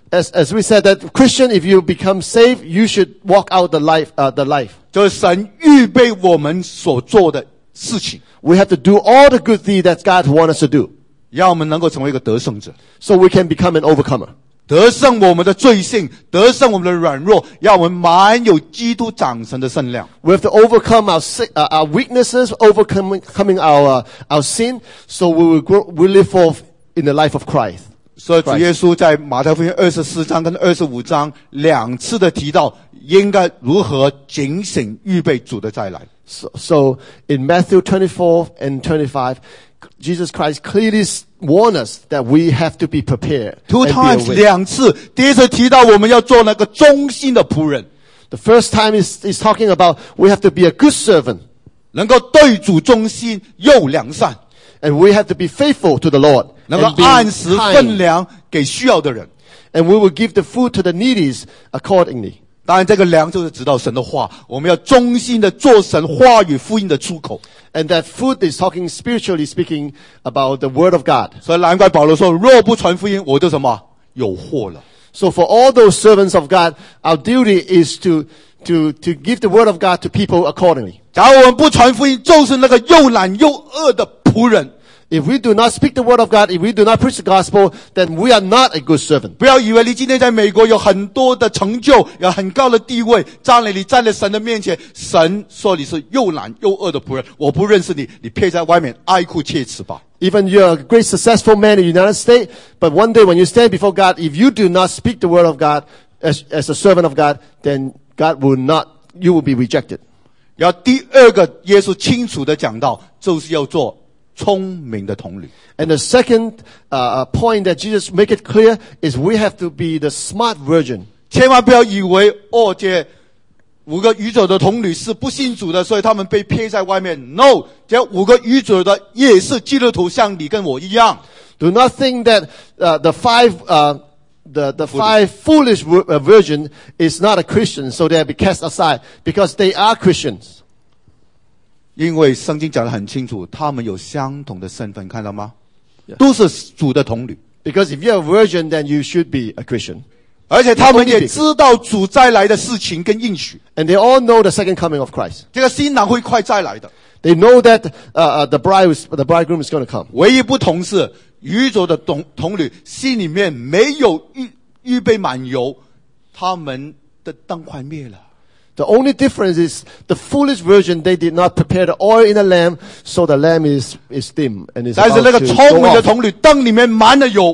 Speaker 2: As, as we said that Christian, if you become saved, you should walk out the life, uh, the life.
Speaker 1: 就是神预备我们所做的事情，
Speaker 2: We have to do all the good things that God wants us to do,
Speaker 1: 让我们能够成为一个得胜者，
Speaker 2: so we can become an overcomer.
Speaker 1: 得胜我们的罪性，得胜我们的软弱，让我们满有基督长成的圣量。
Speaker 2: We have to overcome our sick, uh, our weaknesses, overcoming coming our uh, our sin, so we will grow, we live forth in the life of Christ.
Speaker 1: 所以主耶稣在马太福音二十四章跟二十五章两次的提到，应该如何警醒预备主的再来。
Speaker 2: So, so in Matthew twenty-four and twenty-five, Jesus Christ clearly warned us that we have to be prepared.
Speaker 1: Two
Speaker 2: and be
Speaker 1: times
Speaker 2: awake.
Speaker 1: 两次，第一次提到我们要做那个忠心的仆人，
Speaker 2: The first time is, is talking about we have to be a good servant,
Speaker 1: 能够对主忠心又良善，
Speaker 2: and we have to be faithful to the Lord,
Speaker 1: 能够
Speaker 2: and be
Speaker 1: 按时分
Speaker 2: kind,
Speaker 1: 粮给需要的人。
Speaker 2: and we will give the food to the needy accordingly.
Speaker 1: 当然，这个粮就是指到神的话，我们要忠心的做神话语福音的出口。
Speaker 2: And that food is talking spiritually speaking about the word of God.
Speaker 1: 所以难怪保罗说：“若不传福音，我就什么有祸了。”
Speaker 2: So for all those servants of God, our duty is to, to, to give the word of God to people accordingly.
Speaker 1: 假如我们不传福音，就是那个又懒又饿的仆人。
Speaker 2: If we do not speak the word of God, if we do not preach the gospel, then we are not a good servant.
Speaker 1: 不要以为你今天在美国有很多的成就，有很高的地位，站在你站在神的面前，神说你是又懒又饿的仆人，我不认识你，你撇在外面哀哭切齿吧。
Speaker 2: Even you're a great successful man in the United States, but one day when you stand before God, if you do not speak the word of God as, as a servant of God, then God will not, you will be rejected.
Speaker 1: 然后第二个，耶稣清楚的讲到，就是要做聪明的童女。
Speaker 2: And the second uh, point that Jesus make it clear is we have to be the smart virgin.
Speaker 1: 千万不要以为哦，这五个愚者的童女是不信主的，所以他们被撇在外面。No， 这五个愚者的也是基督徒，像你跟我一样。
Speaker 2: Do not think that uh, the five uh, the the five foolish vir- uh, virgin is not a Christian, so they be cast aside because they are Christians.
Speaker 1: 因为圣经讲得很清楚，他们有相同的身份，看到吗？
Speaker 2: Yeah.
Speaker 1: 都是主的童女，
Speaker 2: Because if you're a virgin, then you should be a Christian.
Speaker 1: 而且他们也知道主再来的事情跟应许。
Speaker 2: And they all know the second coming of Christ.
Speaker 1: 这个新郎会快再来的，
Speaker 2: They know that uh, uh, the bride, is, the bridegroom is going to come.
Speaker 1: 唯一不同是愚者的童童女心里面没有预预备满油，他们的灯快灭了。
Speaker 2: The only difference is the foolish virgin, they did not prepare the oil in the lamp, so the lamp is, is dim and is
Speaker 1: 但是
Speaker 2: about
Speaker 1: 那个
Speaker 2: to
Speaker 1: 聪
Speaker 2: go
Speaker 1: 明的
Speaker 2: off.
Speaker 1: 童女灯里面满了油。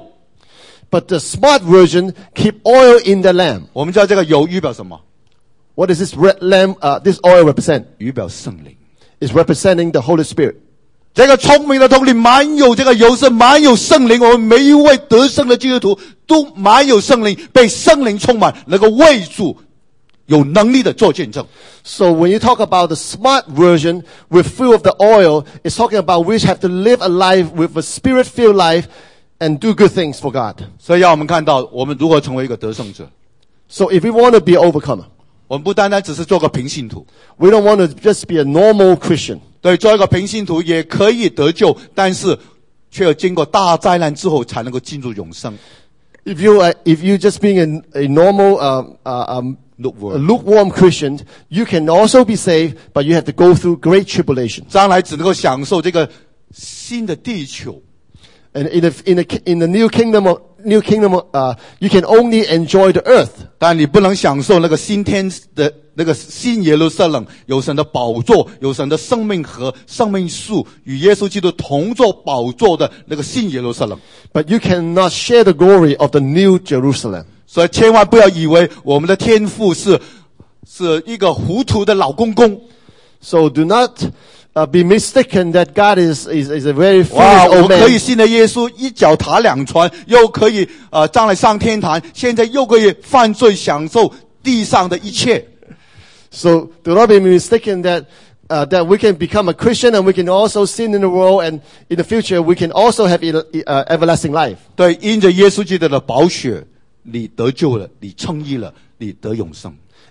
Speaker 2: But the smart virgin keep oil in the lamp.
Speaker 1: 我们知道这个油预表什么？
Speaker 2: What does this red lamp, uh, this oil represent?
Speaker 1: 预表圣灵。
Speaker 2: It's representing the Holy Spirit.
Speaker 1: 这个聪明的童女满有这个油是满有圣灵，我们每一位得胜的基督徒都满有圣灵，被圣灵充满，能够为主有能力的做见证。
Speaker 2: So when you talk about the smart version with full of the oil, it's talking about we have to live a life with a spirit-filled life and do good things for God.
Speaker 1: 所以让我们看到我们如何成为一个得胜者。
Speaker 2: So if we want to be an overcomer,
Speaker 1: 我们不单单只是做个平信徒，
Speaker 2: we don't want to just be a normal Christian.
Speaker 1: 对，做一个平信徒也可以得救，但是却要经过大灾难之后才能够进入永生。
Speaker 2: If you uh, if you just being a, a normal uh, uh, um, a
Speaker 1: Lukewarm
Speaker 2: lukewarm Christian, you can also be saved, but you have to go through great tribulation.
Speaker 1: 将来只能够享受这个新的地球。
Speaker 2: And in the in the in the new kingdom of new kingdom, uh, you can only enjoy the earth.
Speaker 1: 但你不能享受那个新天的那个新耶路撒冷，有神的宝座，有神的生命河、生命树，与耶稣基督同坐宝座的那个新耶路撒冷。
Speaker 2: But you cannot share the glory of the new Jerusalem.
Speaker 1: 所以千万不要以为我们的天父是是一个糊涂的老公公。
Speaker 2: So do not uh, be mistaken that God is, is, is a very
Speaker 1: 哇，
Speaker 2: foolish
Speaker 1: 我
Speaker 2: old
Speaker 1: 可以
Speaker 2: man.
Speaker 1: 信了耶稣，一脚踏两船，又可以呃将来上天堂，现在又可以犯罪，享受地上的一切。
Speaker 2: So do not be mistaken that uh, that we can become a Christian and we can also sin in the world, and in the future we can also have uh, everlasting life.
Speaker 1: 对，因着耶稣基督的宝血，你得救了，你称义了，你得永生。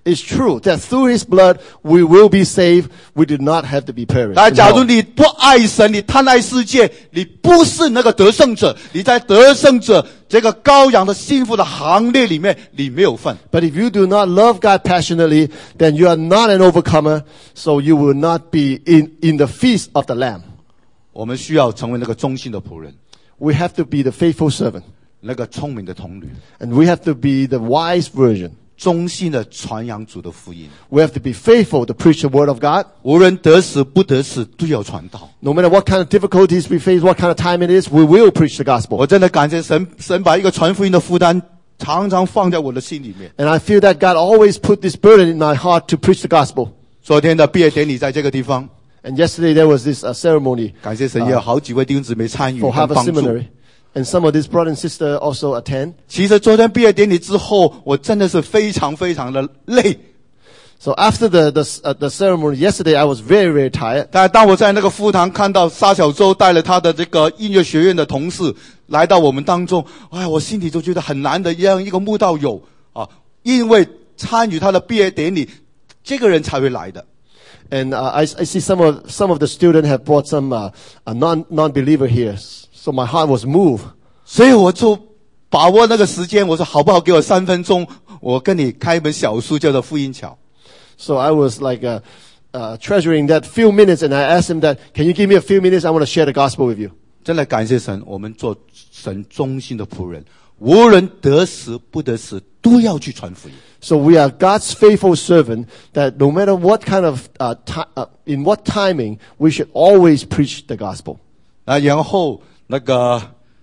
Speaker 2: It's true that through His blood we will be saved. We do not have to be perished.
Speaker 1: 但
Speaker 2: in
Speaker 1: 假如
Speaker 2: hell.
Speaker 1: 你不爱神，你贪爱世界，你不是那个得胜者，你在得胜者这个羔羊的幸福的行列里面，你没有份。
Speaker 2: But if you do not love God passionately, then you are not an overcomer, so you will not be in, in the feast of the Lamb.
Speaker 1: 我们需要成为那个忠心的仆人，
Speaker 2: We have to be the faithful servant.
Speaker 1: 那个聪明的童女，
Speaker 2: And we have to be the wise virgin.
Speaker 1: 忠心的传扬主的福音。
Speaker 2: We have to be faithful to preach the word of God.
Speaker 1: 无论得死不得死，都要传道。
Speaker 2: No matter what kind of difficulties we face, what kind of time it is, we will preach the gospel.
Speaker 1: 我真的感谢神，神把一个传福音的负担常常放在我的心里面。
Speaker 2: And I feel that God always put this burden in my heart to preach the gospel.
Speaker 1: 昨天的毕业典礼在这个地方，
Speaker 2: And yesterday there was this uh, ceremony
Speaker 1: 感谢神，也有好几位弟兄姊妹参与
Speaker 2: for
Speaker 1: 跟
Speaker 2: Harvard
Speaker 1: 帮助。
Speaker 2: Seminary. And some of these brothers and sisters also attend.
Speaker 1: 其实昨天毕业典礼之后，我真的是非常非常的累。
Speaker 2: So after the, the, uh, the ceremony yesterday, I was very, very tired.
Speaker 1: 但当我在那个副堂看到沙小舟带了他的这个音乐学院的同事来到我们当中，哎，我心里就觉得很难得，这样一个慕道友啊，因为参与他的毕业典礼，这个人才会来的。
Speaker 2: And uh, I, I see some of, some of the students have brought some uh, a non, non-believer here. So my heart was moved.
Speaker 1: 所以我就把握那个时间，我说好不好？给我三分钟，我跟你开一本小书，叫做《福音桥》。
Speaker 2: So I was like uh, uh, treasuring that few minutes, and I asked him that, can you give me a few minutes? I want to share the gospel with you.
Speaker 1: 真的感谢神，我们做神忠心的仆人，无论得死不得死，都要去传福音。
Speaker 2: So we are God's faithful servant that no matter what kind of, uh, ti- uh, in what timing, we should always preach the gospel.
Speaker 1: 啊，然后那个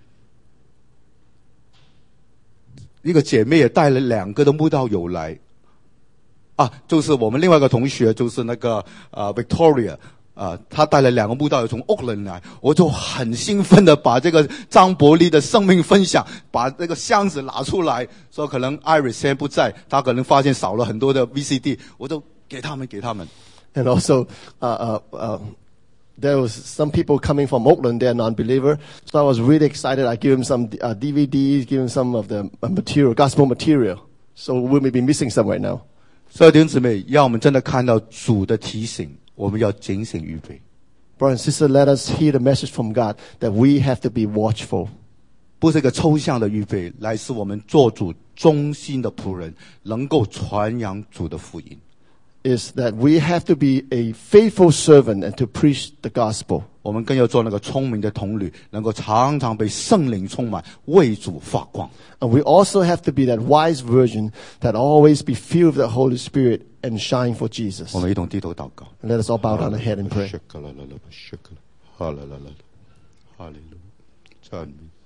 Speaker 1: 一个姐妹也带了两个的慕道友来，啊，就是我们另外一个同学，就是那个呃 Victoria。啊，他带了两个慕道友从 Auckland 来，我就很兴奋的把这个张伯利的生命分享，把这个箱子拿出来，说可能 Iris 现在不在，他可能发现少了很多的 V C D， 我就给他们给他们。
Speaker 2: And also, uh, uh, uh, there was some people coming from Oakland, they're non-believer. So I was really excited. I gave them some uh, D V Ds, gave them some of the uh, material, gospel material. So we may be missing some right now.
Speaker 1: 所以弟兄姊妹，让我们真的看到主的提醒，我们要警醒预备。
Speaker 2: Brother and sister, let us hear the message from God that we have to be watchful.
Speaker 1: 不是一个抽象的预备，来自我们做主忠心的仆人，能够传扬主的福音。
Speaker 2: Is that we have to be a faithful servant and to preach the gospel.
Speaker 1: 我们更要做那个聪明的童女，能够常常被圣灵充满，为主发光。
Speaker 2: And we also have to be that wise virgin that always be filled with the Holy Spirit and shine for Jesus.
Speaker 1: 我们一同低頭禱告。
Speaker 2: And let us all bow down our head and pray.
Speaker 1: 哈利路亚，赞美。